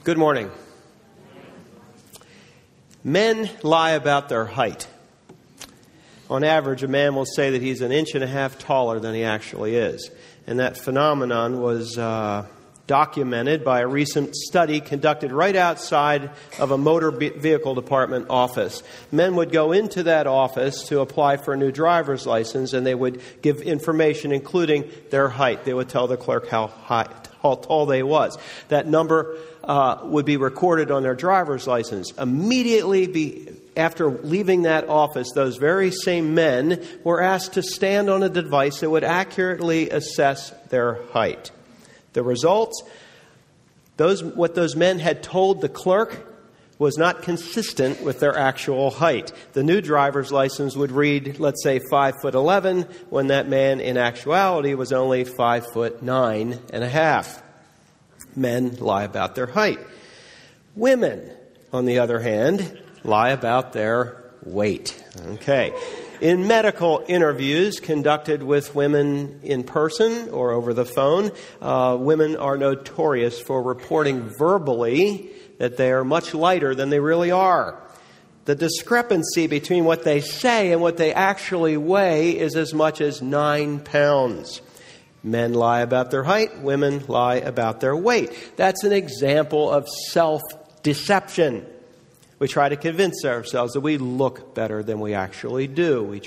Good morning. Men lie about their height. On average, a man will say that he's 1.5 inches taller than he actually is. And that phenomenon was documented by a recent study conducted right outside of a motor vehicle department office. Men would go into that office to apply for a new driver's license, and they would give information including their height. They would tell the clerk how tall they was. That number would be recorded on their driver's license. Immediately after leaving that office, those very same men were asked to stand on a device that would accurately assess their height. The results, what those men had told the clerk was not consistent with their actual height. The new driver's license would read, let's say, 5'11", when that man in actuality was only 5'9.5". Men lie about their height. Women, on the other hand, lie about their weight. Okay. In medical interviews conducted with women in person or over the phone, women are notorious for reporting verbally that they are much lighter than they really are. The discrepancy between what they say and what they actually weigh is as much as 9 pounds. Men lie about their height, women lie about their weight. That's an example of self-deception. We try to convince ourselves that we look better than we actually do. We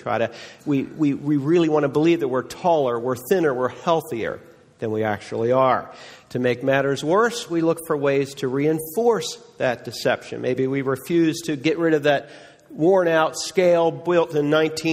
really want to believe that we're taller, we're thinner, we're healthier than we actually are. To make matters worse, we look for ways to reinforce that deception. Maybe we refuse to get rid of that worn-out scale built in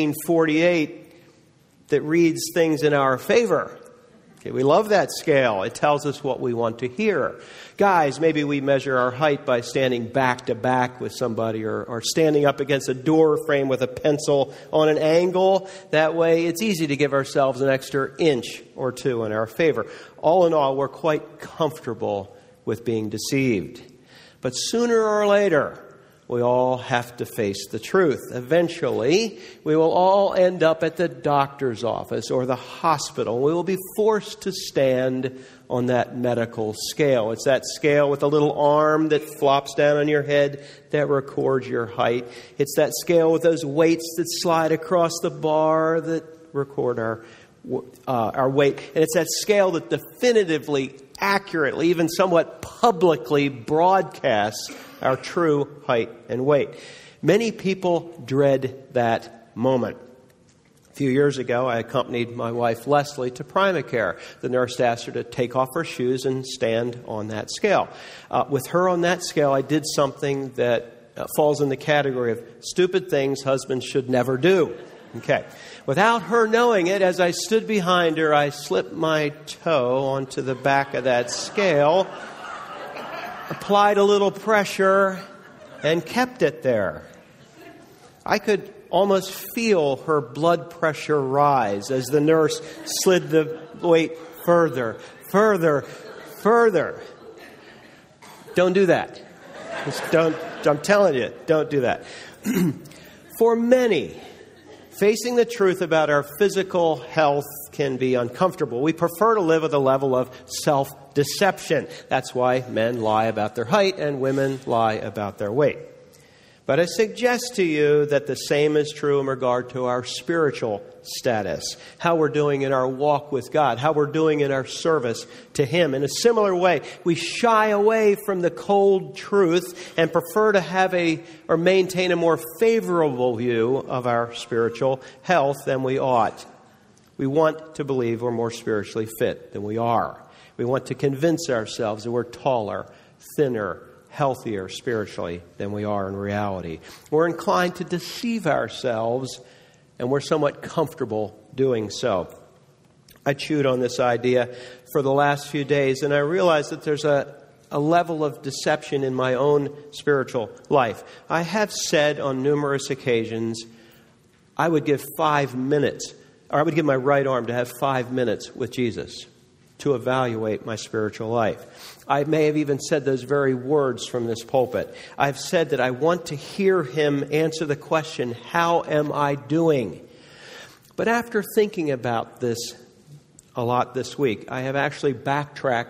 1948 that reads things in our favor. Okay, we love that scale. It tells us what we want to hear. Guys, maybe we measure our height by standing back to back with somebody or standing up against a door frame with a pencil on an angle. That way, it's easy to give ourselves an extra inch or two in our favor. All in all, we're quite comfortable with being deceived. But sooner or later, we all have to face the truth. Eventually, we will all end up at the doctor's office or the hospital. We will be forced to stand on that medical scale. It's that scale with a little arm that flops down on your head that records your height. It's that scale with those weights that slide across the bar that record our weight. And it's that scale that definitively, accurately, even somewhat publicly broadcasts our true height and weight. Many people dread that moment. A few years ago, I accompanied my wife, Leslie, to Primacare. The nurse asked her to take off her shoes and stand on that scale. With her on that scale, I did something that falls in the category of stupid things husbands should never do. Okay. Without her knowing it, as I stood behind her, I slipped my toe onto the back of that scale, applied a little pressure, and kept it there. I could almost feel her blood pressure rise as the nurse slid the weight further. Don't do that. I'm telling you, don't do that. For many, facing the truth about our physical health can be uncomfortable. We prefer to live with a level of self-deception. That's why men lie about their height and women lie about their weight. But I suggest to you that the same is true in regard to our spiritual status, how we're doing in our walk with God, how we're doing in our service to Him. In a similar way, we shy away from the cold truth and prefer to maintain a more favorable view of our spiritual health than we ought. We want to believe we're more spiritually fit than we are. We want to convince ourselves that we're taller, thinner, healthier spiritually than we are in reality. We're inclined to deceive ourselves, and we're somewhat comfortable doing so. I chewed on this idea for the last few days, and I realized that there's a level of deception in my own spiritual life. I have said on numerous occasions, I would give 5 minutes, or I would give my right arm to have 5 minutes with Jesus to evaluate my spiritual life. I may have even said those very words from this pulpit. I've said that I want to hear Him answer the question, how am I doing? But after thinking about this a lot this week, I have actually backtracked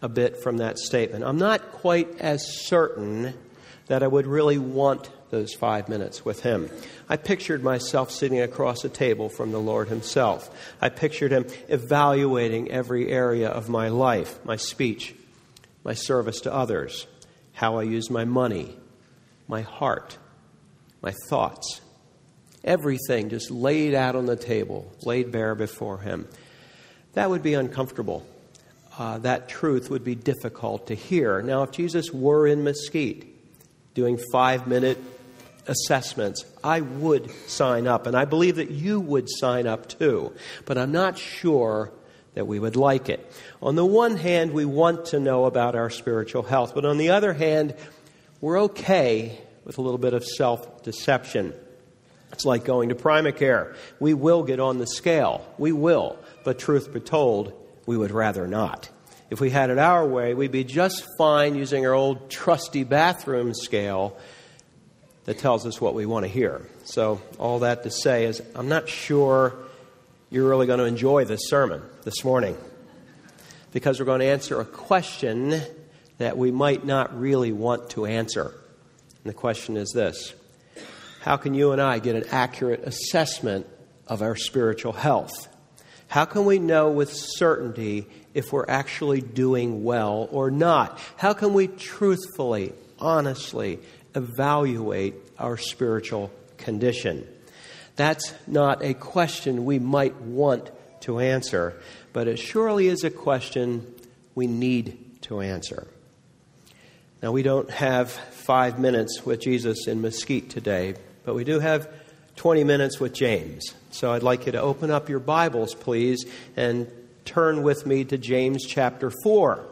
a bit from that statement. I'm not quite as certain that I would really want those 5 minutes with him. I pictured myself sitting across a table from the Lord himself. I pictured him evaluating every area of my life, my speech, my service to others, how I use my money, my heart, my thoughts. Everything just laid out on the table, laid bare before him. That would be uncomfortable. That truth would be difficult to hear. Now, if Jesus were in Mesquite doing 5-minute assessments, I would sign up. And I believe that you would sign up too. But I'm not sure that we would like it. On the one hand, we want to know about our spiritual health. But on the other hand, we're okay with a little bit of self-deception. It's like going to Primacare. We will get on the scale. We will. But truth be told, we would rather not. If we had it our way, we'd be just fine using our old trusty bathroom scale that tells us what we want to hear. So all that to say is, I'm not sure you're really going to enjoy this sermon this morning, because we're going to answer a question that we might not really want to answer. And the question is this: how can you and I get an accurate assessment of our spiritual health? How can we know with certainty if we're actually doing well or not? How can we truthfully, honestly evaluate our spiritual condition? That's not a question we might want to answer, but it surely is a question we need to answer. Now, we don't have 5 minutes with Jesus in Mesquite today, but we do have 20 minutes with James. So I'd like you to open up your Bibles, please, and turn with me to James chapter 4.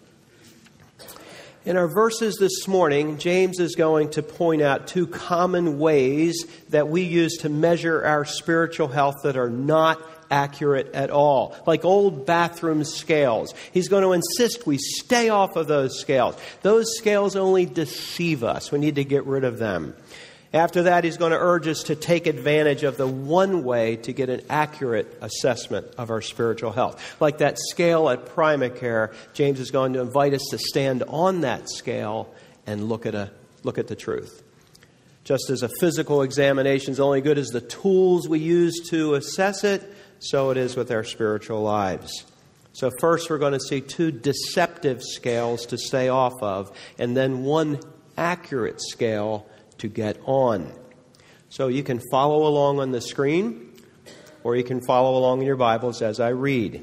In our verses this morning, James is going to point out 2 common ways that we use to measure our spiritual health that are not accurate at all, like old bathroom scales. He's going to insist we stay off of those scales. Those scales only deceive us. We need to get rid of them. After that, he's going to urge us to take advantage of the one way to get an accurate assessment of our spiritual health. Like that scale at Primacare, James is going to invite us to stand on that scale and look at the truth. Just as a physical examination is only good as the tools we use to assess it, so it is with our spiritual lives. So first, we're going to see 2 deceptive scales to stay off of, and then 1 accurate scale to get on. So you can follow along on the screen, or you can follow along in your Bibles as I read.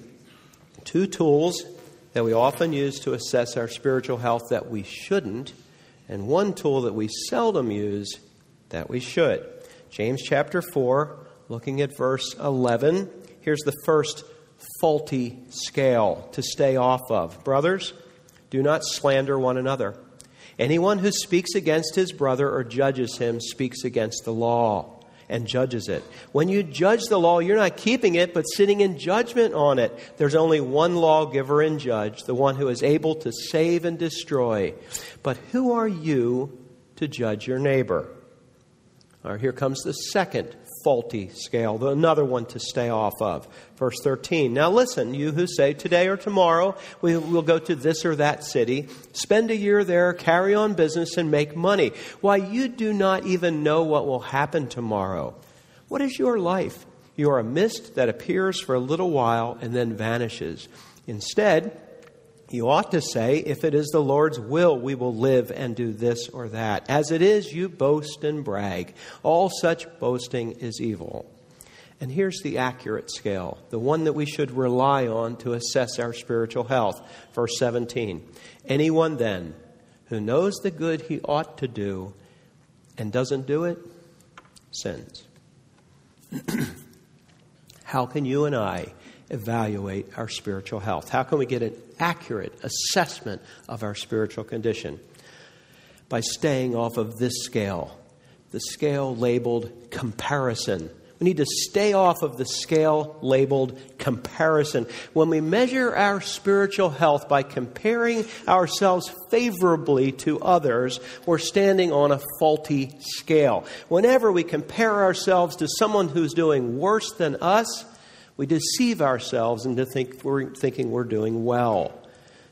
2 tools that we often use to assess our spiritual health that we shouldn't, and 1 tool that we seldom use that we should. James chapter 4, looking at verse 11. Here's the first faulty scale to stay off of. Brothers, do not slander one another. Anyone who speaks against his brother or judges him speaks against the law and judges it. When you judge the law, you're not keeping it, but sitting in judgment on it. There's only one lawgiver and judge, the one who is able to save and destroy. But who are you to judge your neighbor? All right, here comes the second faulty scale, another one to stay off of. Verse 13. Now listen, you who say today or tomorrow we will go to this or that city, spend a year there, carry on business, and make money. Why, you do not even know what will happen tomorrow. What is your life? You are a mist that appears for a little while and then vanishes. Instead, you ought to say, if it is the Lord's will, we will live and do this or that. As it is, you boast and brag. All such boasting is evil. And here's the accurate scale, the one that we should rely on to assess our spiritual health. Verse 17. Anyone then who knows the good he ought to do and doesn't do it, sins. How can you and I evaluate our spiritual health? How can we get an accurate assessment of our spiritual condition? By staying off of this scale, the scale labeled comparison. We need to stay off of the scale labeled comparison. When we measure our spiritual health by comparing ourselves favorably to others, we're standing on a faulty scale. Whenever we compare ourselves to someone who's doing worse than us, we deceive ourselves into thinking we're doing well.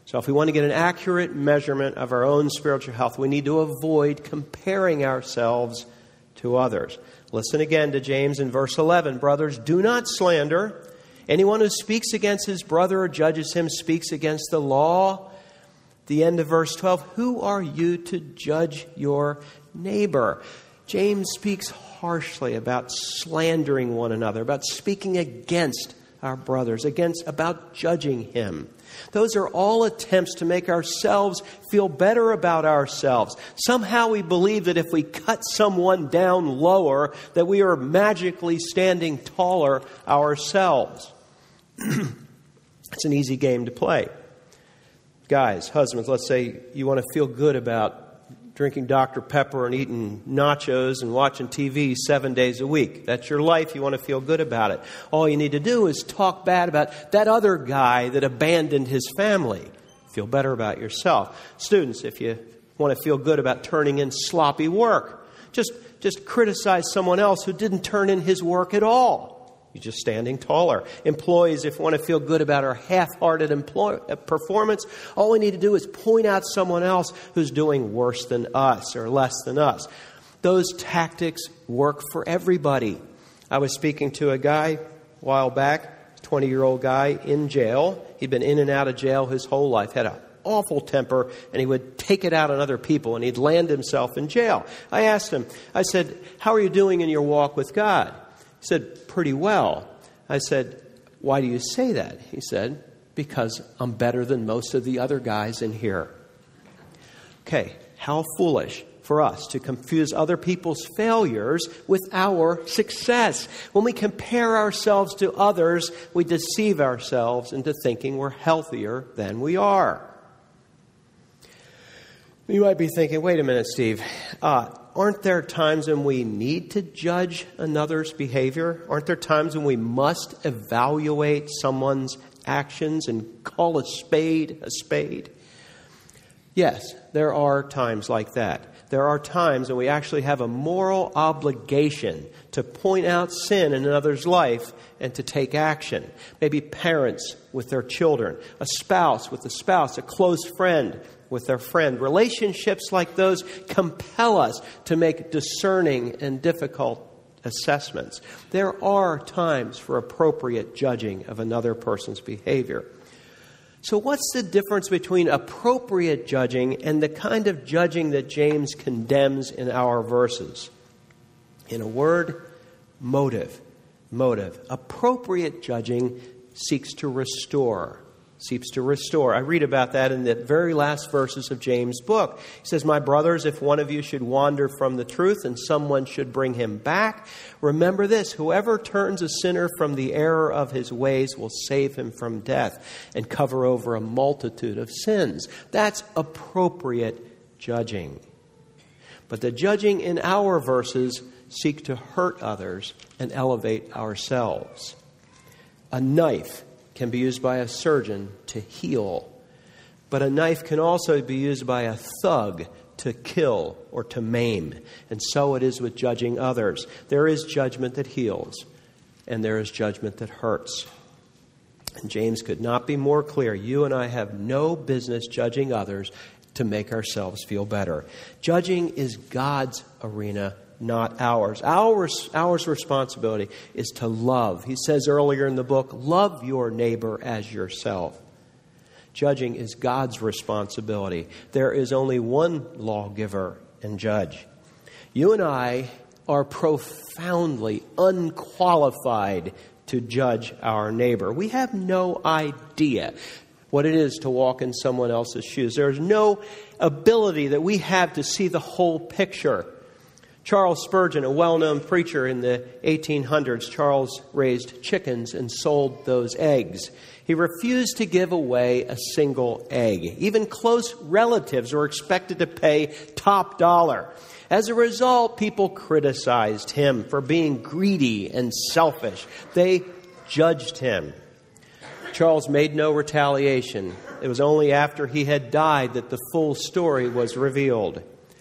So if we want to get an accurate measurement of our own spiritual health, we need to avoid comparing ourselves to others. Listen again to James in verse 11. Brothers, do not slander. Anyone who speaks against his brother or judges him speaks against the law. The end of verse 12. Who are you to judge your neighbor? James speaks harshly about slandering one another, about speaking against our brothers, about judging him. Those are all attempts to make ourselves feel better about ourselves. Somehow we believe that if we cut someone down lower, that we are magically standing taller ourselves. It's an easy game to play. Guys, husbands, let's say you want to feel good about drinking Dr. Pepper and eating nachos and watching TV 7 days a week. That's your life. You want to feel good about it. All you need to do is talk bad about that other guy that abandoned his family. Feel better about yourself. Students, if you want to feel good about turning in sloppy work, just criticize someone else who didn't turn in his work at all. You're just standing taller. Employees, if we want to feel good about our half-hearted performance, all we need to do is point out someone else who's doing worse than us or less than us. Those tactics work for everybody. I was speaking to a guy a while back, 20-year-old guy in jail. He'd been in and out of jail his whole life, had an awful temper, and he would take it out on other people, and he'd land himself in jail. I asked him, I said, how are you doing in your walk with God? He said, pretty well. I said, why do you say that? He said, because I'm better than most of the other guys in here. Okay, how foolish for us to confuse other people's failures with our success. When we compare ourselves to others, we deceive ourselves into thinking we're healthier than we are. You might be thinking, wait a minute, Steve. Aren't there times when we need to judge another's behavior? Aren't there times when we must evaluate someone's actions and call a spade a spade? Yes, there are times like that. There are times when we actually have a moral obligation to point out sin in another's life and to take action. Maybe parents with their children, a spouse with a spouse, a close friend with their friend. Relationships like those compel us to make discerning and difficult assessments. There are times for appropriate judging of another person's behavior. So what's the difference between appropriate judging and the kind of judging that James condemns in our verses? In a word, motive. Motive. Appropriate judging seeks to restore. I read about that in the very last verses of James' book. He says, my brothers, if one of you should wander from the truth and someone should bring him back, remember this, whoever turns a sinner from the error of his ways will save him from death and cover over a multitude of sins. That's appropriate judging. But the judging in our verses seek to hurt others and elevate ourselves. A knife can be used by a surgeon to heal, but a knife can also be used by a thug to kill or to maim. And so it is with judging others. There is judgment that heals, and there is judgment that hurts. And James could not be more clear. You and I have no business judging others to make ourselves feel better. Judging is God's arena, not ours. Our responsibility is to love. He says earlier in the book, love your neighbor as yourself. Judging is God's responsibility. There is only one lawgiver and judge. You and I are profoundly unqualified to judge our neighbor. We have no idea what it is to walk in someone else's shoes. There is no ability that we have to see the whole picture. Charles Spurgeon, a well-known preacher in the 1800s, Charles raised chickens and sold those eggs. He refused to give away a single egg. Even close relatives were expected to pay top dollar. As a result, people criticized him for being greedy and selfish. They judged him. Charles made no retaliation. It was only after he had died that the full story was revealed.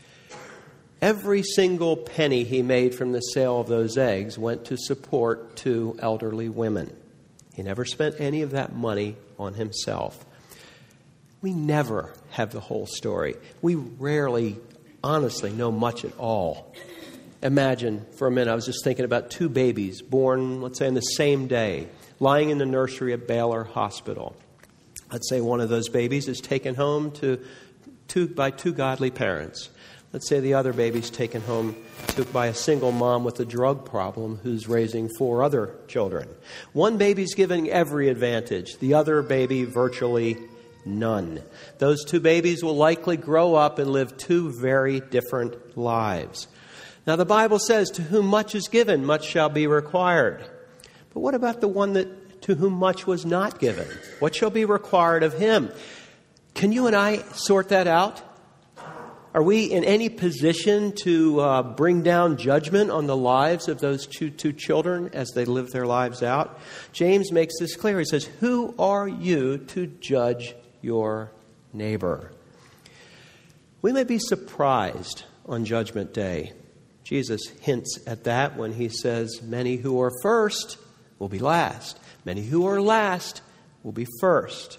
Every single penny he made from the sale of those eggs went to support 2 elderly women. He never spent any of that money on himself. We never have the whole story. We rarely, honestly, know much at all. Imagine for a minute, I was just thinking about two babies born, let's say, on the same day, lying in the nursery at Baylor Hospital. Let's say one of those babies is taken home by two godly parents. Let's say the other baby's taken home by a single mom with a drug problem who's raising 4 other children. One baby's given every advantage, the other baby virtually none. Those two babies will likely grow up and live 2 very different lives. Now, the Bible says, to whom much is given, much shall be required. But what about the one to whom much was not given? What shall be required of him? Can you and I sort that out? Are we in any position to bring down judgment on the lives of those two children as they live their lives out? James makes this clear. He says, who are you to judge your neighbor? We may be surprised on Judgment Day. Jesus hints at that when he says, many who are first will be last. Many who are last will be first.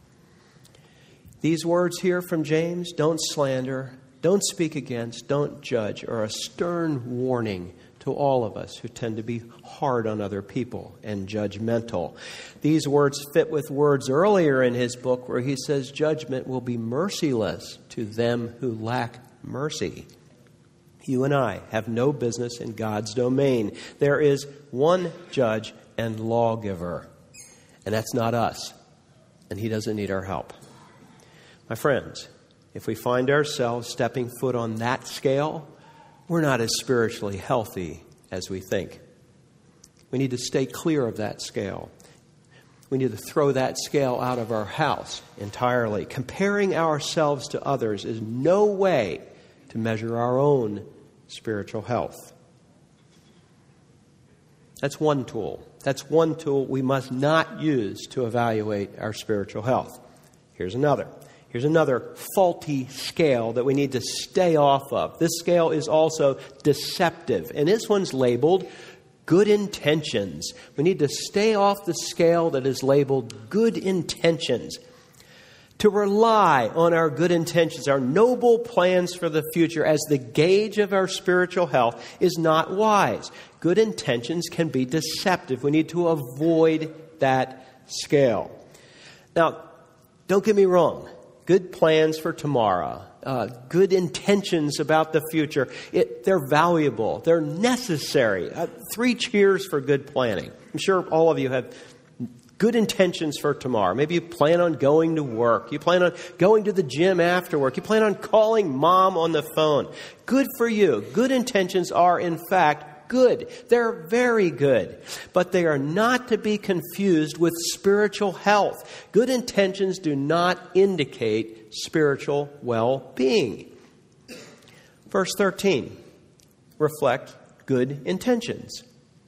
These words here from James, don't slander, don't speak against, don't judge, are a stern warning to all of us who tend to be hard on other people and judgmental. These words fit with words earlier in his book where he says judgment will be merciless to them who lack mercy. You and I have no business in God's domain. There is one judge and lawgiver, and that's not us, and he doesn't need our help. My friends, if we find ourselves stepping foot on that scale, we're not as spiritually healthy as we think. We need to stay clear of that scale. We need to throw that scale out of our house entirely. Comparing ourselves to others is no way to measure our own spiritual health. That's one tool. That's one tool we must not use to evaluate our spiritual health. Here's another. Here's another faulty scale that we need to stay off of. This scale is also deceptive, and this one's labeled good intentions. We need to stay off the scale that is labeled good intentions. To rely on our good intentions, our noble plans for the future as the gauge of our spiritual health is not wise. Good intentions can be deceptive. We need to avoid that scale. Now, don't get me wrong. Good plans for tomorrow, good intentions about the future, they're valuable. They're necessary. 3 cheers for good planning. I'm sure all of you have good intentions for tomorrow. Maybe you plan on going to work. You plan on going to the gym after work. You plan on calling mom on the phone. Good for you. Good intentions are, in fact, good. They're very good. But they are not to be confused with spiritual health. Good intentions do not indicate spiritual well-being. Verse 13, reflect good intentions.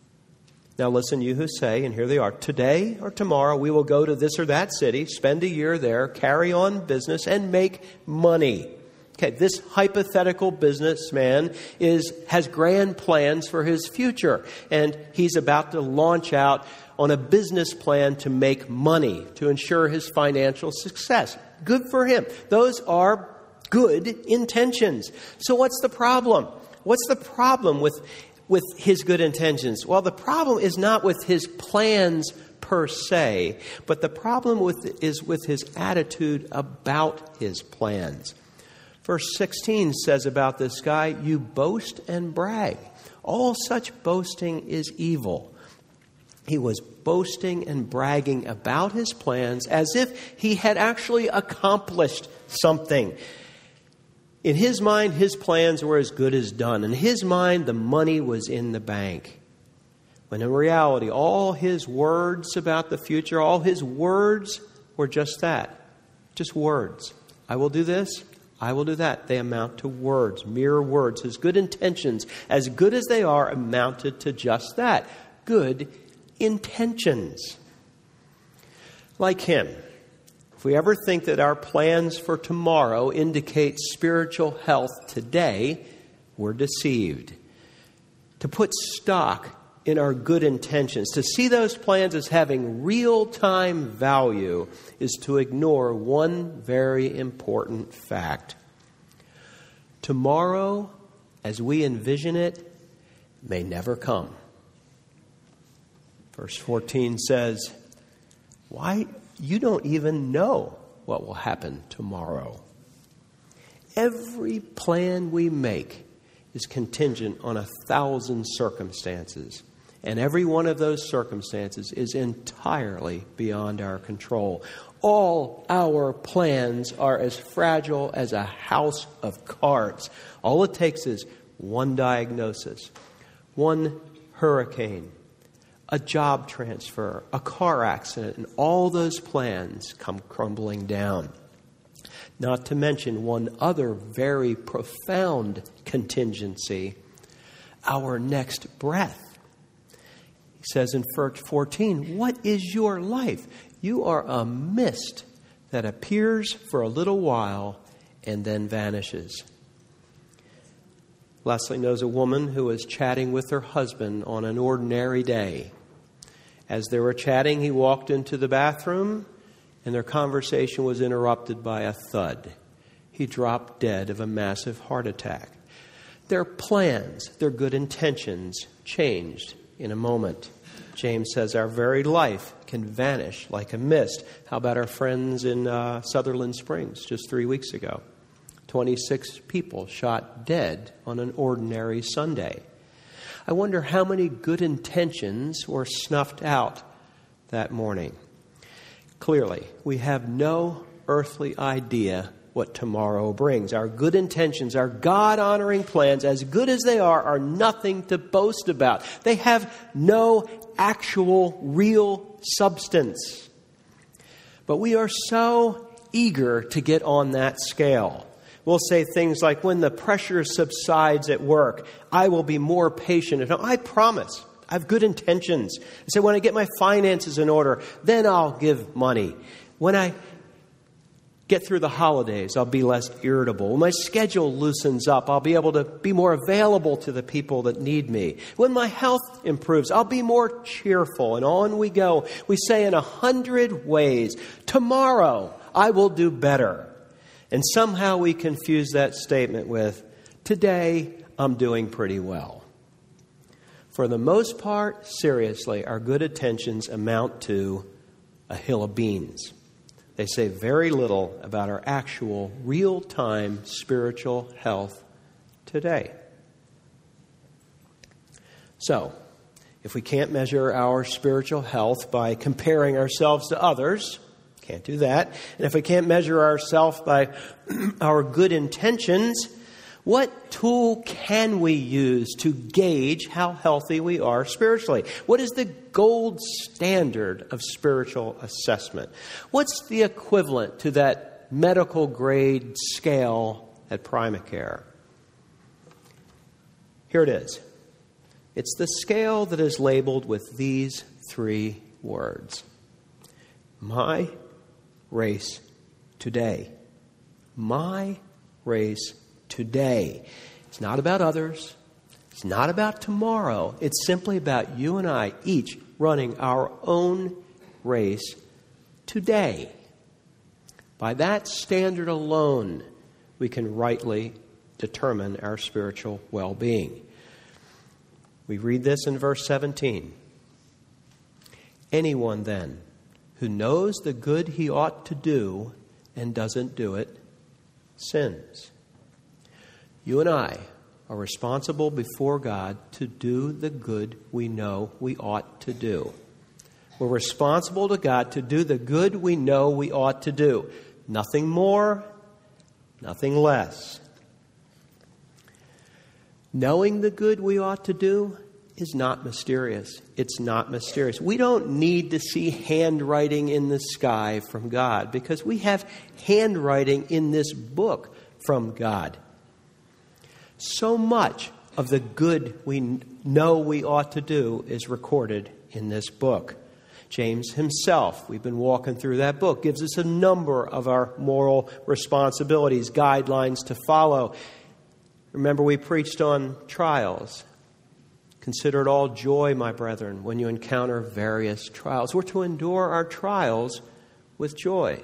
Now listen, you who say, and here they are, today or tomorrow we will go to this or that city, spend a year there, carry on business, and make money. Okay, this hypothetical businessman has grand plans for his future, and he's about to launch out on a business plan to make money, to ensure his financial success. Good for him. Those are good intentions. So what's the problem? What's the problem with his good intentions? Well, the problem is not with his plans per se, but the problem is with his attitude about his plans. Verse 16 says about this guy, you boast and brag. All such boasting is evil. He was boasting and bragging about his plans as if he had actually accomplished something. In his mind, his plans were as good as done. In his mind, the money was in the bank. When in reality, all his words about the future, all his words were just that. Just words. I will do this. I will do that. They amount to words, mere words. His good intentions, as good as they are, amounted to just that. Good intentions. Like him, if we ever think that our plans for tomorrow indicate spiritual health today, we're deceived. To put stock in our good intentions, to see those plans as having real-time value, is to ignore one very important fact. Tomorrow, as we envision it, may never come. Verse 14 says, "Why, you don't even know what will happen tomorrow." Every plan we make is contingent on 1,000 circumstances. And every one of those circumstances is entirely beyond our control. All our plans are as fragile as a house of cards. All it takes is one diagnosis, one hurricane, a job transfer, a car accident, and all those plans come crumbling down. Not to mention one other very profound contingency, our next breath. He says in verse 14, "What is your life? You are a mist that appears for a little while and then vanishes." Leslie knows a woman who was chatting with her husband on an ordinary day. As they were chatting, he walked into the bathroom, and their conversation was interrupted by a thud. He dropped dead of a massive heart attack. Their plans, their good intentions, changed in a moment. James says our very life can vanish like a mist. How about our friends in Sutherland Springs just 3 weeks ago? 26 people shot dead on an ordinary Sunday. I wonder how many good intentions were snuffed out that morning. Clearly, we have no earthly idea what tomorrow brings. Our good intentions, our God-honoring plans, as good as they are nothing to boast about. They have no actual, real substance. But we are so eager to get on that scale. We'll say things like, when the pressure subsides at work, I will be more patient. And I promise, I have good intentions. I say, when I get my finances in order, then I'll give money. When I get through the holidays, I'll be less irritable. When my schedule loosens up, I'll be able to be more available to the people that need me. When my health improves, I'll be more cheerful. And on we go. We say in 100 ways, tomorrow I will do better. And somehow we confuse that statement with, today I'm doing pretty well. For the most part, seriously, our good intentions amount to a hill of beans. They say very little about our actual, real-time spiritual health today. So, if we can't measure our spiritual health by comparing ourselves to others, can't do that. And if we can't measure ourselves by our good intentions, what tool can we use to gauge how healthy we are spiritually? What is the gold standard of spiritual assessment? What's the equivalent to that medical grade scale at Primacare? Here it is. It's the scale that is labeled with these 3 words. My race today. My race today. It's not about others. It's not about tomorrow. It's simply about you and I each running our own race today. By that standard alone, we can rightly determine our spiritual well-being. We read this in verse 17. Anyone then who knows the good he ought to do and doesn't do it sins. You and I are responsible before God to do the good we know we ought to do. We're responsible to God to do the good we know we ought to do. Nothing more, nothing less. Knowing the good we ought to do is not mysterious. It's not mysterious. We don't need to see handwriting in the sky from God because we have handwriting in this book from God. So much of the good we know we ought to do is recorded in this book. James himself, we've been walking through that book, gives us a number of our moral responsibilities, guidelines to follow. Remember, we preached on trials. Consider it all joy, my brethren, when you encounter various trials. We're to endure our trials with joy.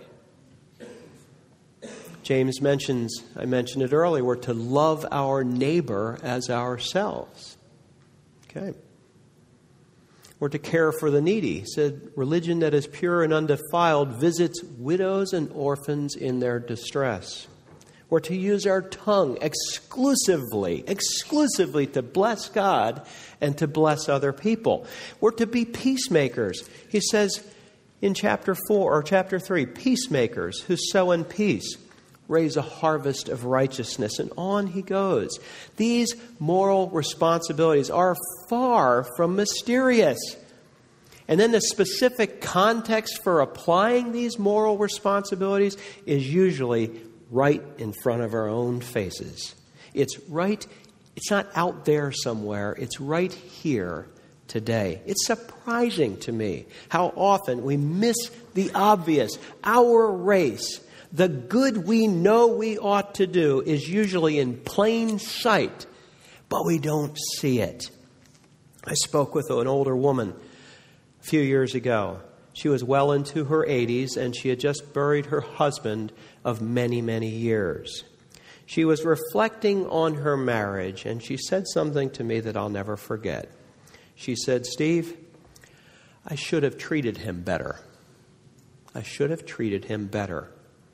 James mentions, I mentioned it earlier, we're to love our neighbor as ourselves. Okay. We're to care for the needy. He said, religion that is pure and undefiled visits widows and orphans in their distress. We're to use our tongue exclusively to bless God and to bless other people. We're to be peacemakers. He says in chapter 3, peacemakers who sow in peace raise a harvest of righteousness. And on he goes. These moral responsibilities are far from mysterious. And then the specific context for applying these moral responsibilities is usually right in front of our own faces. It's not out there somewhere. It's right here today. It's surprising to me how often we miss the obvious. Our race, the good we know we ought to do, is usually in plain sight, but we don't see it. I spoke with an older woman a few years ago. She was well into her 80s, and she had just buried her husband of many, many years. She was reflecting on her marriage, and she said something to me that I'll never forget. She said, Steve, I should have treated him better. I should have treated him better.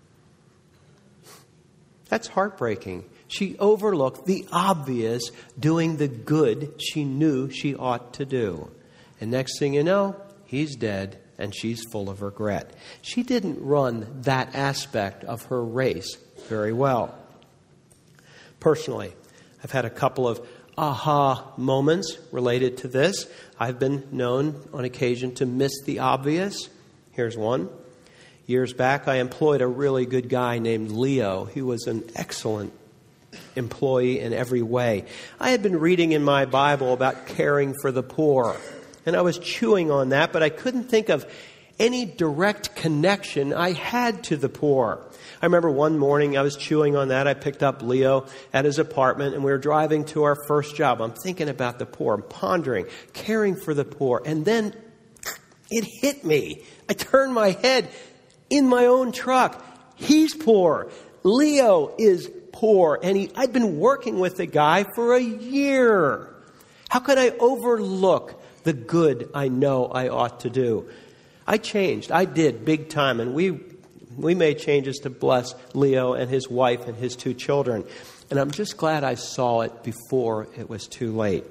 That's heartbreaking. She overlooked the obvious, doing the good she knew she ought to do. And next thing you know, he's dead, and she's full of regret. She didn't run that aspect of her race very well. Personally, I've had a couple of aha moments related to this. I've been known on occasion to miss the obvious. Here's one. Years back, I employed a really good guy named Leo. He was an excellent employee in every way. I had been reading in my Bible about caring for the poor, and I was chewing on that, but I couldn't think of any direct connection I had to the poor. I remember one morning I was chewing on that. I picked up Leo at his apartment, and we were driving to our first job. I'm thinking about the poor. I'm pondering, caring for the poor. And then it hit me. I turned my head in my own truck. He's poor. Leo is poor. And I'd been working with the guy for a year. How could I overlook the good I know I ought to do? I changed. I did big time. And we made changes to bless Leo and his wife and his 2 children. And I'm just glad I saw it before it was too late.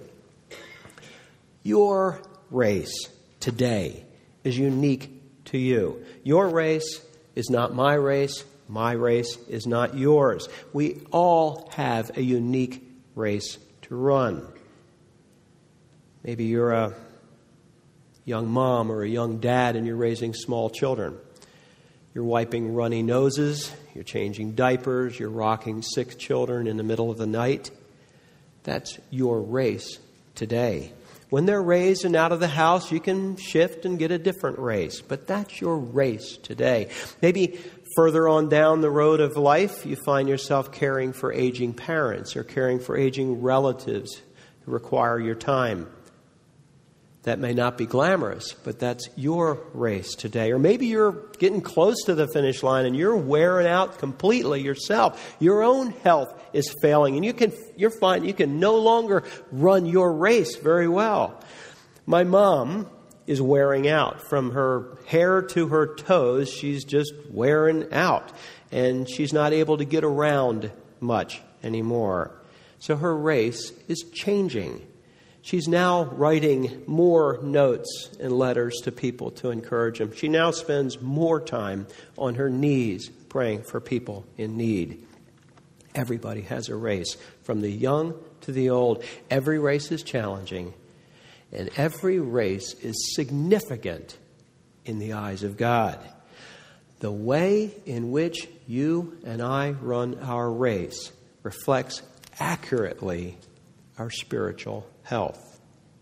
Your race today is unique to you. Your race is not my race. My race is not yours. We all have a unique race to run. Maybe you're a young mom or a young dad and you're raising small children. You're wiping runny noses, you're changing diapers, you're rocking sick children in the middle of the night. That's your race today. When they're raised and out of the house, you can shift and get a different race. But that's your race today. Maybe further on down the road of life, you find yourself caring for aging parents or caring for aging relatives who require your time. That may not be glamorous, but that's your race today. Or maybe you're getting close to the finish line and you're wearing out completely yourself. Your own health is failing, and you're finding you can no longer run your race very well. My mom is wearing out. From her hair to her toes, she's just wearing out. And she's not able to get around much anymore. So her race is changing. She's now writing more notes and letters to people to encourage them. She now spends more time on her knees praying for people in need. Everybody has a race, from the young to the old. Every race is challenging, and every race is significant in the eyes of God. The way in which you and I run our race reflects accurately our spiritual health.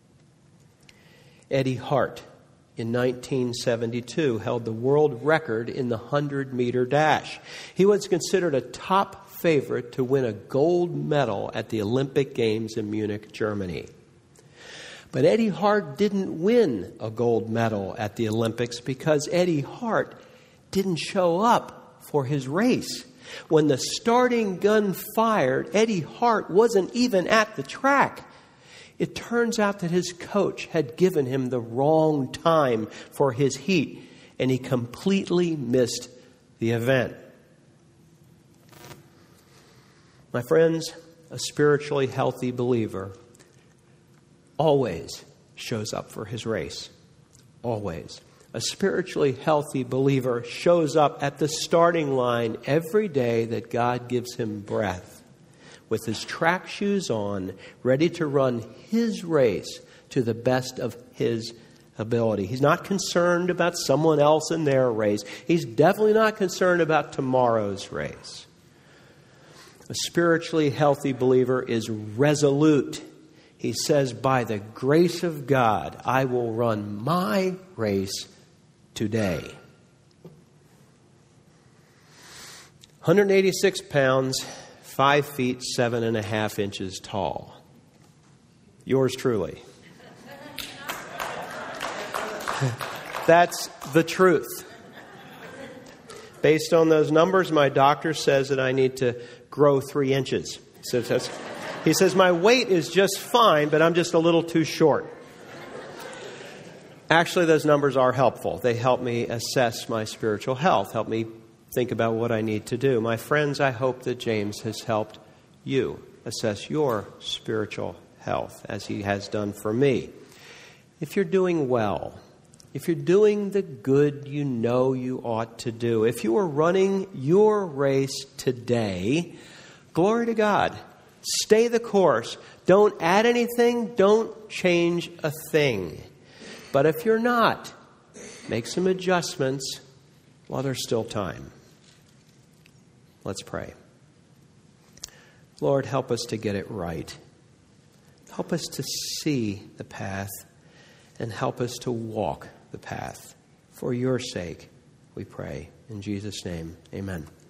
Eddie Hart in 1972 held the world record in the 100-meter dash. He was considered a top favorite to win a gold medal at the Olympic Games in Munich, Germany. But Eddie Hart didn't win a gold medal at the Olympics because Eddie Hart didn't show up for his race. When the starting gun fired, Eddie Hart wasn't even at the track. It turns out that his coach had given him the wrong time for his heat, and he completely missed the event. My friends, a spiritually healthy believer always shows up for his race. Always. A spiritually healthy believer shows up at the starting line every day that God gives him breath, with his track shoes on, ready to run his race to the best of his ability. He's not concerned about someone else in their race. He's definitely not concerned about tomorrow's race. A spiritually healthy believer is resolute. He says, by the grace of God, I will run my race today. 186 pounds, 5 feet, 7.5 inches tall. Yours truly. That's the truth. Based on those numbers, my doctor says that I need to grow 3 inches. He says my weight is just fine, but I'm just a little too short. Actually, those numbers are helpful. They help me assess my spiritual health, help me think about what I need to do. My friends, I hope that James has helped you assess your spiritual health as he has done for me. If you're doing well, if you're doing the good you know you ought to do, if you are running your race today, glory to God. Stay the course. Don't add anything. Don't change a thing. But if you're not, make some adjustments while there's still time. Let's pray. Lord, help us to get it right. Help us to see the path and help us to walk the path. For your sake, we pray. In Jesus' name, amen.